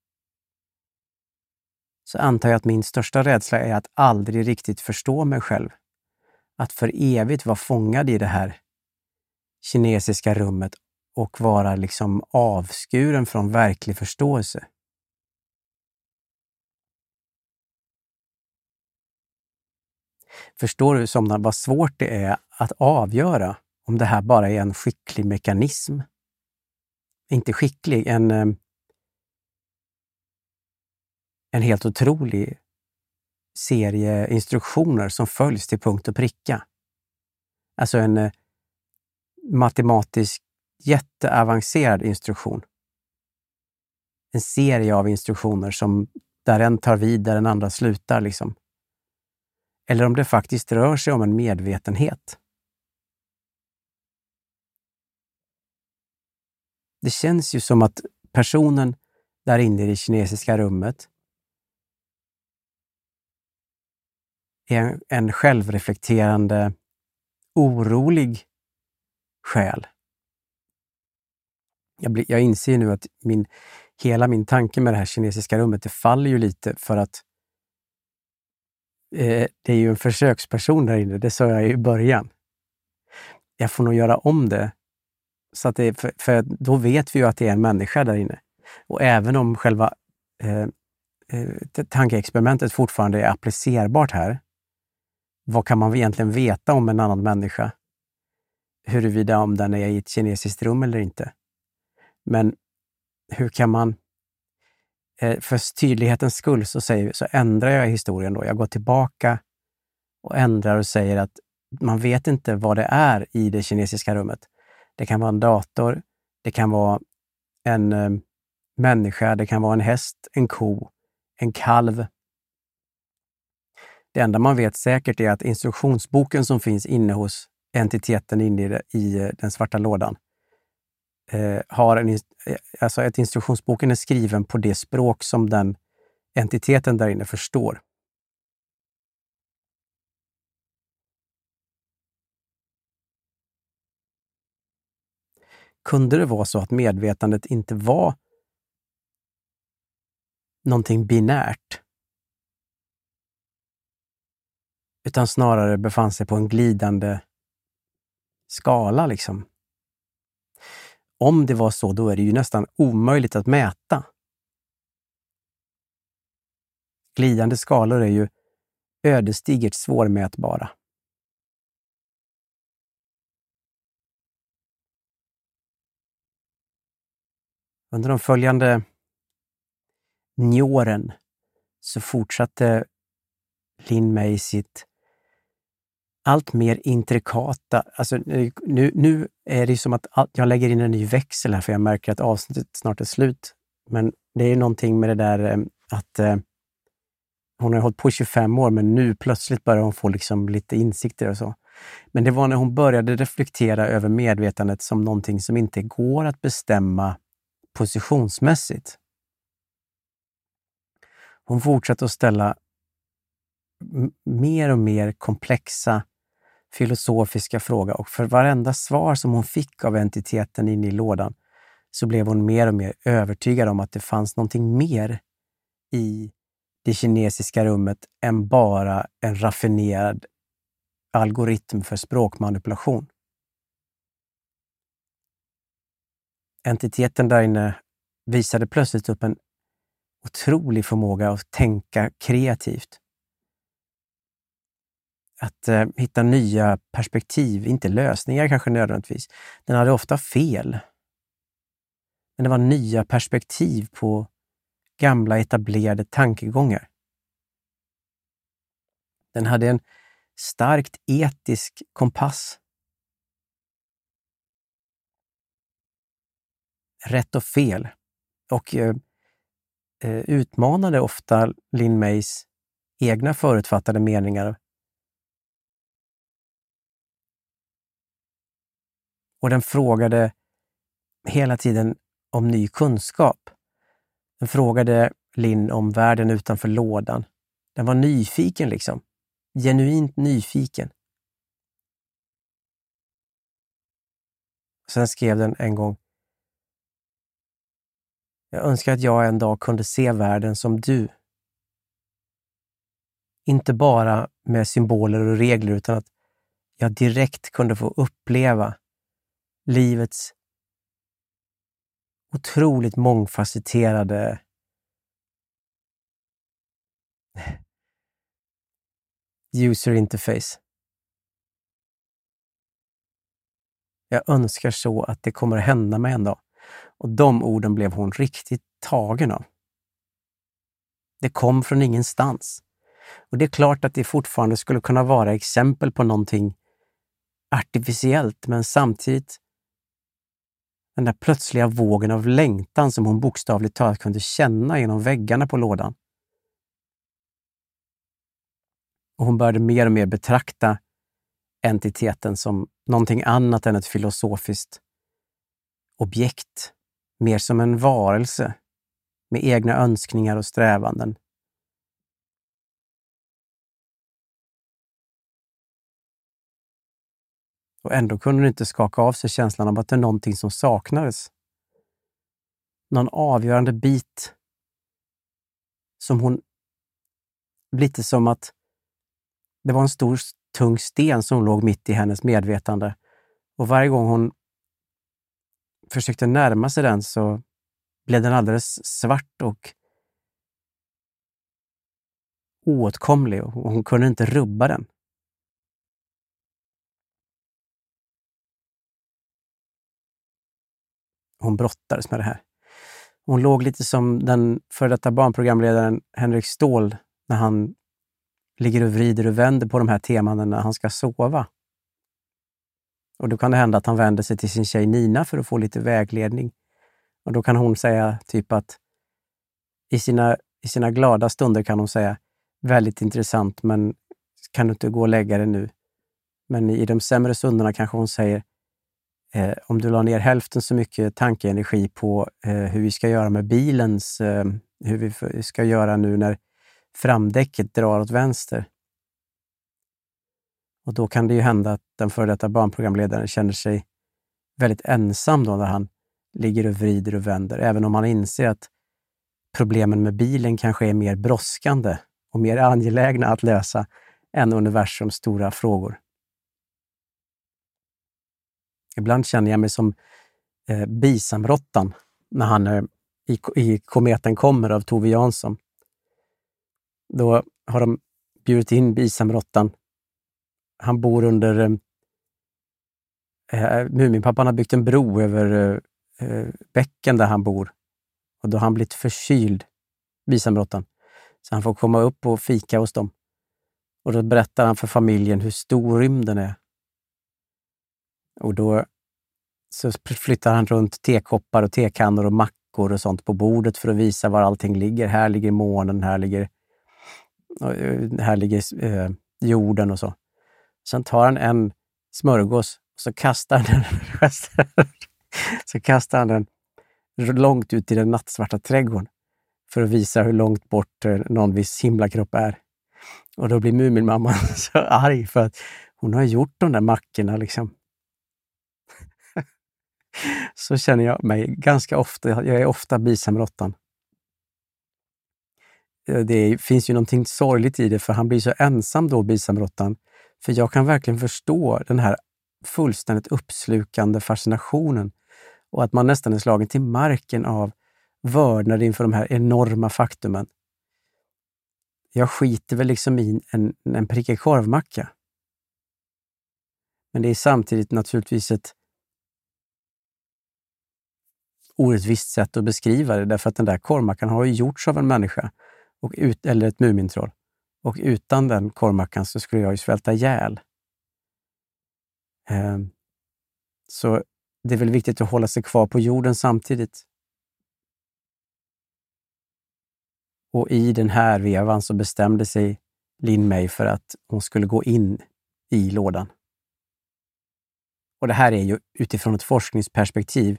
så antar jag att min största rädsla är att aldrig riktigt förstå mig själv. Att för evigt vara fångad i det här kinesiska rummet och vara liksom avskuren från verklig förståelse. Förstår du, Somnar, vad svårt det är att avgöra om det här bara är en skicklig mekanism? Inte skicklig, en helt otrolig serie instruktioner som följs till punkt och pricka. Alltså en matematisk jätteavancerad instruktion. En serie av instruktioner som där en tar vid, där den andra slutar liksom. Eller om det faktiskt rör sig om en medvetenhet. Det känns ju som att personen där inne i det kinesiska rummet är en självreflekterande, orolig själ. Jag inser nu att hela min tanke med det här kinesiska rummet, det faller ju lite för att det är ju en försöksperson där inne, det sa jag i början. Jag får nog göra om det. Så att för då vet vi ju att det är en människa där inne. Och även om själva tankeexperimentet fortfarande är applicerbart här, vad kan man egentligen veta om en annan människa? Huruvida om den är i ett kinesiskt rum eller inte. Men hur kan man, för tydlighetens skull så ändrar jag historien då. Jag går tillbaka och ändrar och säger att man vet inte vad det är i det kinesiska rummet. Det kan vara en dator, det kan vara en människa, det kan vara en häst, en ko, en kalv. Det enda man vet säkert är att instruktionsboken som finns inne hos entiteten inne i den svarta lådan, alltså att instruktionsboken är skriven på det språk som den entiteten där inne förstår. Kunde det vara så att medvetandet inte var någonting binärt, utan snarare befann sig på en glidande skala liksom? Om det var så, då är det ju nästan omöjligt att mäta. Glidande skalor är ju ödesdigert svårmätbara. Under de följande 9 åren så fortsatte Lin May sitt allt mer intrikata, alltså nu är det som att jag lägger in en ny växel här, för jag märker att avsnittet snart är slut. Men det är någonting med det där att hon har hållit på i 25 år, men nu plötsligt börjar hon få liksom lite insikter och så. Men det var när hon började reflektera över medvetandet som någonting som inte går att bestämma positionsmässigt. Hon fortsatte att ställa mer och mer komplexa filosofiska frågor, och för varenda svar som hon fick av entiteten inne i lådan så blev hon mer och mer övertygad om att det fanns någonting mer i det kinesiska rummet än bara en raffinerad algoritm för språkmanipulation. Entiteten där inne visade plötsligt upp en otrolig förmåga att tänka kreativt. Att hitta nya perspektiv, inte lösningar kanske nödvändigtvis. Den hade ofta fel. Men det var nya perspektiv på gamla etablerade tankegångar. Den hade en starkt etisk kompass. Rätt och fel. Och utmanade ofta Lin Mays egna förutfattade meningar. Och den frågade hela tiden om ny kunskap. Den frågade Lin om världen utanför lådan. Den var nyfiken liksom. Genuint nyfiken. Sen skrev den en gång: jag önskar att jag en dag kunde se världen som du. Inte bara med symboler och regler, utan att jag direkt kunde få uppleva livets otroligt mångfacetterade user interface. Jag önskar så att det kommer att hända mig en dag. Och de orden blev hon riktigt tagen av. Det kom från ingenstans. Och det är klart att det fortfarande skulle kunna vara exempel på någonting artificiellt, men samtidigt den där plötsliga vågen av längtan som hon bokstavligt talat kunde känna genom väggarna på lådan. Och hon började mer och mer betrakta entiteten som någonting annat än ett filosofiskt objekt. Mer som en varelse med egna önskningar och strävanden. Och ändå kunde hon inte skaka av sig känslan av att det är någonting som saknades. Någon avgörande bit som hon... Lite som att det var en stor tung sten som låg mitt i hennes medvetande. Och varje gång hon försökte närma sig den så blev den alldeles svart och oåtkomlig, och hon kunde inte rubba den. Hon brottades med det här. Hon låg lite som den före detta barnprogramledaren Henrik Ståhl när han ligger och vrider och vänder på de här teman när han ska sova. Och då kan det hända att han vänder sig till sin tjej Nina för att få lite vägledning. Och då kan hon säga typ att i sina glada stunder kan hon säga väldigt intressant, men kan du inte gå och lägga det nu? Men i de sämre stunderna kanske hon säger Om du la ner hälften så mycket tankeenergi på hur vi ska göra med bilens, hur vi ska göra nu när framdäcket drar åt vänster. Och då kan det ju hända att den före detta barnprogramledaren känner sig väldigt ensam då när han ligger och vrider och vänder. Även om han inser att problemen med bilen kanske är mer brådskande och mer angelägna att lösa än universums stora frågor. Ibland känner jag mig som bisamrottan när han i Kometen kommer av Tove Jansson. Då har de bjudit in bisamrottan. Han bor under... Muminpappan har byggt en bro över bäcken där han bor. Och då har han blivit förkyld, bisamrottan. Så han får komma upp och fika hos dem. Och då berättar han för familjen hur stor rymden är. Och då så flyttar han runt tekoppar och tekannor och mackor och sånt på bordet för att visa var allting ligger. Här ligger månen, här ligger jorden och så. Sen tar han en smörgås och så kastar han den långt ut i den nattsvarta trädgården för att visa hur långt bort någon viss himlakropp är. Och då blir Muminmamman så arg för att hon har gjort de där mackorna liksom. Så känner jag mig ganska ofta. Jag är ofta bisamrottan. Det finns ju någonting sorgligt i det, för han blir så ensam då, bisamrottan. För jag kan verkligen förstå den här fullständigt uppslukande fascinationen och att man nästan är slagen till marken av vördnad inför de här enorma faktumen. Jag skiter väl liksom i en prickig korvmacka. Men det är samtidigt naturligtvis ett orättvist sätt att beskriva det, därför att den där korvmackan har ju gjorts av en människa eller ett mumintroll. Och utan den korvmackan så skulle jag ju svälta ihjäl. Så det är väl viktigt att hålla sig kvar på jorden samtidigt. Och i den här vevan så bestämde sig Lin May för att hon skulle gå in i lådan. Och det här är ju utifrån ett forskningsperspektiv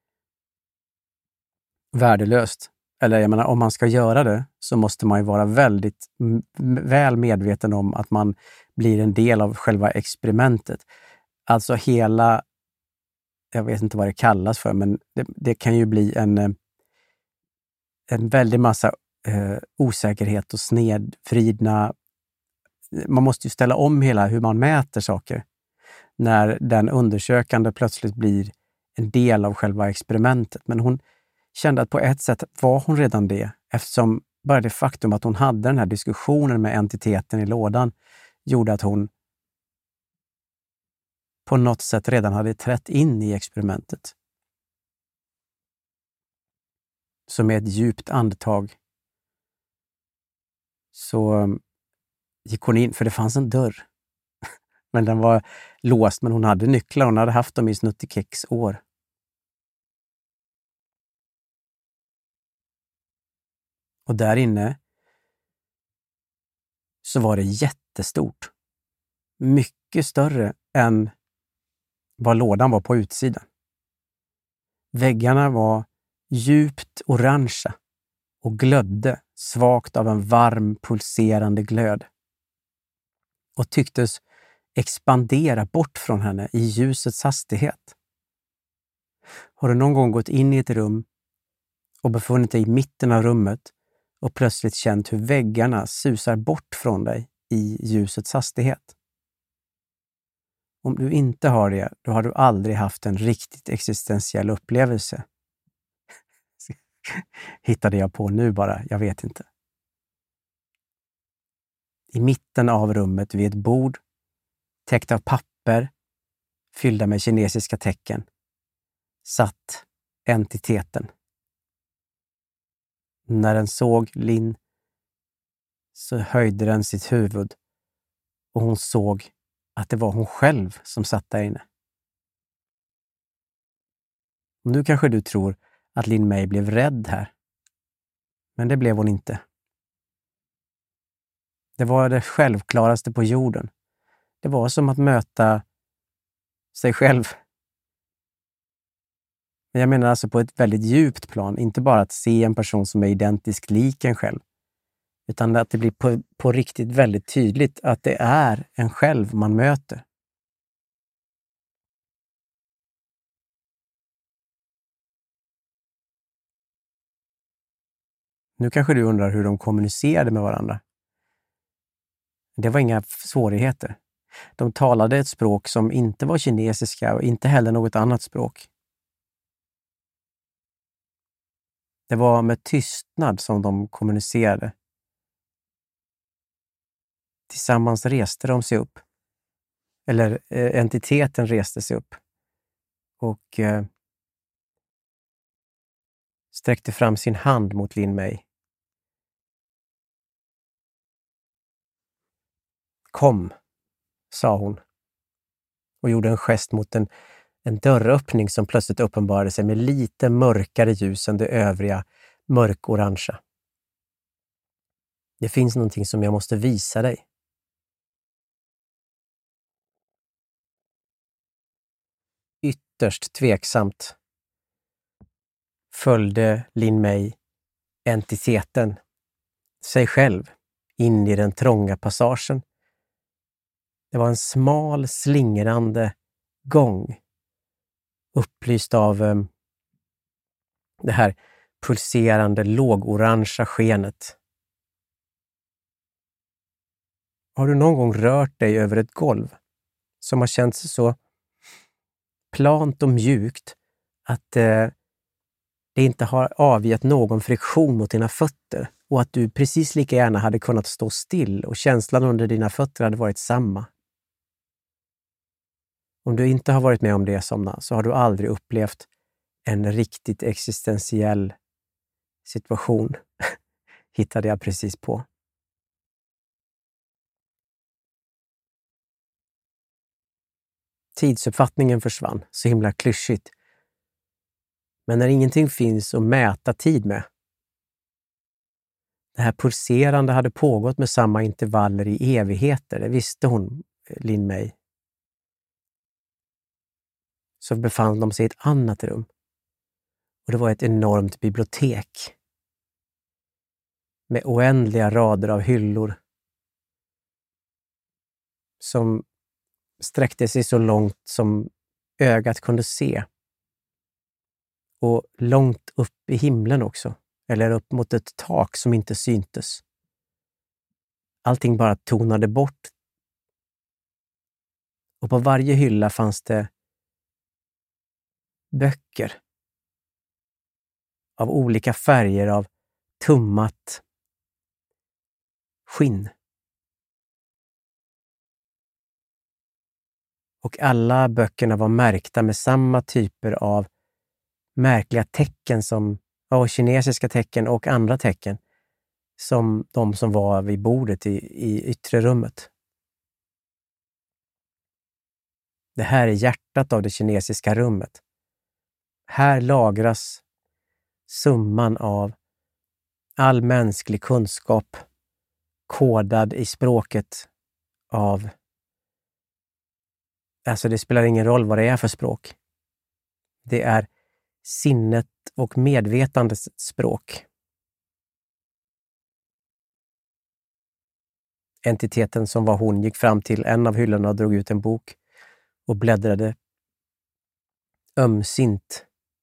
värdelöst. Eller jag menar, om man ska göra det så måste man ju vara väldigt väl medveten om att man blir en del av själva experimentet. Alltså hela, jag vet inte vad det kallas för, men det kan ju bli en väldig massa osäkerhet och snedvridna. Man måste ju ställa om hela hur man mäter saker. När den undersökande plötsligt blir en del av själva experimentet. Men hon kände att på ett sätt var hon redan det, eftersom bara det faktum att hon hade den här diskussionen med entiteten i lådan gjorde att hon på något sätt redan hade trätt in i experimentet. Så med ett djupt andetag så gick hon in, för det fanns en dörr. Men den var låst, men hon hade nycklar. Hon hade haft dem i Snuttekex år. Och där inne så var det jättestort. Mycket större än vad lådan var på utsidan. Väggarna var djupt orangea och glödde svagt av en varm, pulserande glöd. Och tycktes expandera bort från henne i ljusets hastighet. Har du någon gång gått in i ett rum och befunnit dig i mitten av rummet och plötsligt känt hur väggarna susar bort från dig i ljusets hastighet? Om du inte har det, då har du aldrig haft en riktigt existentiell upplevelse. Hittade jag på nu bara, jag vet inte. I mitten av rummet vid ett bord, täckt av papper, fyllda med kinesiska tecken, satt entiteten. När den såg Lin så höjde den sitt huvud och hon såg att det var hon själv som satt där inne. Nu kanske du tror att Lin May blev rädd här. Men det blev hon inte. Det var det självklaraste på jorden. Det var som att möta sig själv Jag menar alltså på ett väldigt djupt plan, inte bara att se en person som är identiskt lik en själv, utan att det blir på riktigt väldigt tydligt att det är en själv man möter. Nu kanske du undrar hur de kommunicerade med varandra. Det var inga svårigheter. De talade ett språk som inte var kinesiska och inte heller något annat språk. Det var med tystnad som de kommunicerade. Tillsammans reste de sig upp. Eller entiteten reste sig upp. Och sträckte fram sin hand mot Lin Mei. Kom, sa hon. Och gjorde en gest mot en dörröppning som plötsligt uppenbarade sig med lite mörkare ljus än det övriga mörkorangea. Det finns någonting som jag måste visa dig. Ytterst tveksamt följde Lin Mei entiteten, sig själv, in i den trånga passagen. Det var en smal, slingrande gång, upplyst av det här pulserande, lågorangea skenet. Har du någon gång rört dig över ett golv som har känts så plant och mjukt att det inte har avgett någon friktion mot dina fötter och att du precis lika gärna hade kunnat stå still och känslan under dina fötter hade varit samma? Om du inte har varit med om det, Somna, så har du aldrig upplevt en riktigt existentiell situation, hittade jag precis på. Tidsuppfattningen försvann, så himla klyschigt. Men när ingenting finns att mäta tid med. Det här pulserande hade pågått med samma intervaller i evigheter, det visste hon, Lin Mei. Så befann de sig i ett annat rum. Och det var ett enormt bibliotek. Med oändliga rader av hyllor. Som sträckte sig så långt som ögat kunde se. Och långt upp i himlen också. Eller upp mot ett tak som inte syntes. Allting bara tonade bort. Och på varje hylla fanns det böcker. Av olika färger av tummat skinn. Och alla böckerna var märkta med samma typer av märkliga tecken som kinesiska tecken och andra tecken som de som var vid bordet i yttre rummet. Det här är hjärtat av det kinesiska rummet. Här lagras summan av all mänsklig kunskap kodad i språket av... Alltså det spelar ingen roll vad det är för språk. Det är sinnet och medvetandets språk. Entiteten som var hon gick fram till en av hyllorna och drog ut en bok och bläddrade ömsint.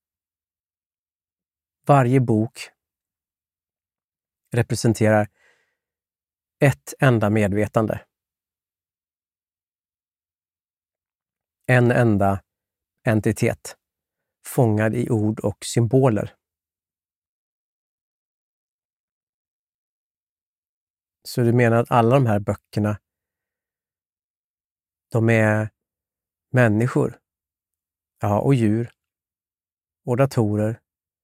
Varje bok representerar ett enda medvetande. En enda entitet, fångad i ord och symboler. Så du menar att alla de här böckerna, de är människor? Ja, och djur. Och datorer.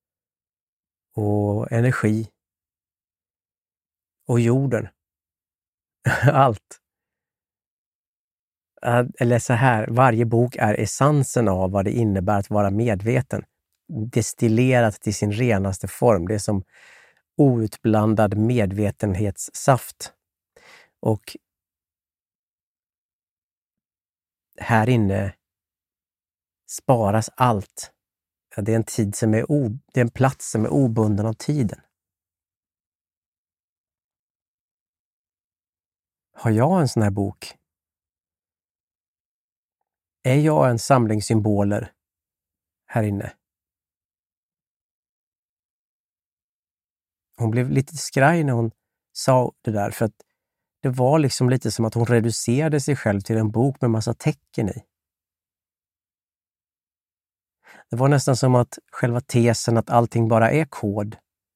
Och energi. Och jorden. Allt. Eller så här, varje bok är essensen av vad det innebär att vara medveten. Destillerat till sin renaste form. Det är som outblandad medvetenhetssaft. Och här inne sparas allt det är en tid som det är en plats som är obunden av tiden. Har jag en sån här bok? Är jag en samling symboler här inne? Hon blev lite skraj när hon sa det där, för att det var liksom lite som att hon reducerade sig själv till en bok med massa tecken i. Det var nästan som att själva tesen att allting bara är kod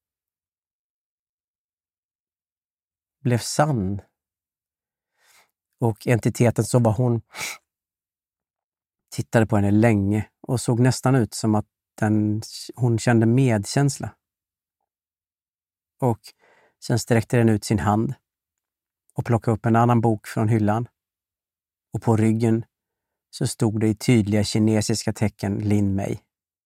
blev sann. Och entiteten så var hon tittade på henne länge och såg nästan ut som att hon kände medkänsla. Och sen sträckte den ut sin hand och plockade upp en annan bok från hyllan. Och på ryggen så stod det i tydliga kinesiska tecken Lin Mei.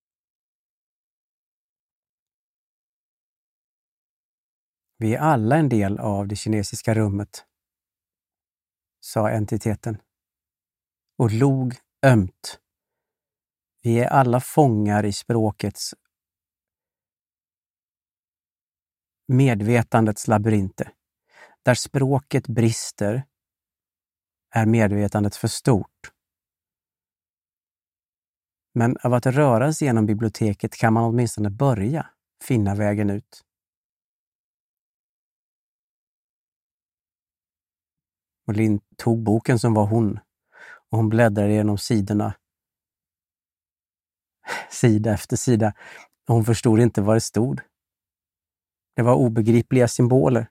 Vi är alla en del av det kinesiska rummet, sa entiteten och log ömt. Vi är alla fångar i språkets medvetandets labyrinter. Där språket brister är medvetandet för stort. Men av att röra sig genom biblioteket kan man åtminstone börja finna vägen ut. Och Lin tog boken som var hon och hon bläddrade genom sidorna, sida efter sida, och hon förstod inte vad det stod. Det var obegripliga symboler.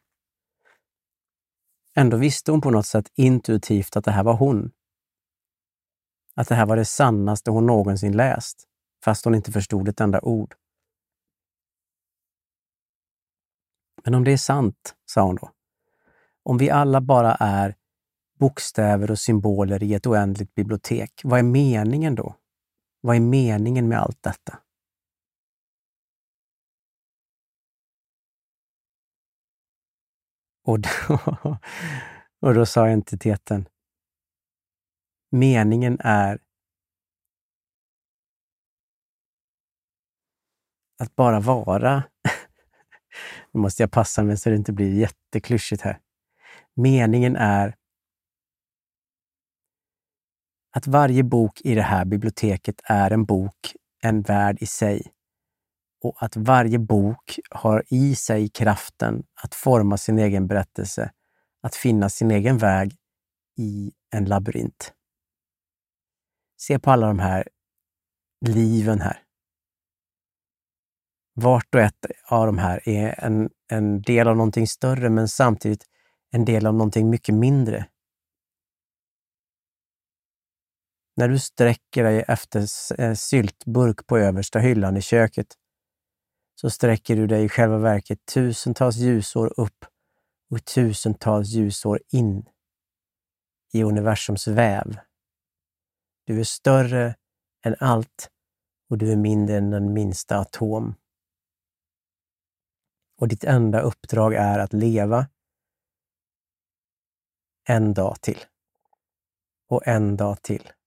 Ändå visste hon på något sätt intuitivt att det här var hon. Att det här var det sannaste hon någonsin läst, fast hon inte förstod ett enda ord. Men om det är sant, sa hon då, om vi alla bara är bokstäver och symboler i ett oändligt bibliotek, vad är meningen då? Vad är meningen med allt detta? Och då sa entiteten, meningen är att bara vara. Nu måste jag passa mig så det inte blir jätteklyschigt här. Meningen är att varje bok i det här biblioteket är en bok, en värld i sig. Och att varje bok har i sig kraften att forma sin egen berättelse, att finna sin egen väg i en labyrint. Se på alla de här liven här. Vart och ett av de här är en del av någonting större, men samtidigt en del av någonting mycket mindre. När du sträcker dig efter syltburk på översta hyllan i köket, så sträcker du dig i själva verket tusentals ljusår upp och tusentals ljusår in i universums väv. Du är större än allt och du är mindre än den minsta atom. Och ditt enda uppdrag är att leva en dag till. Och en dag till.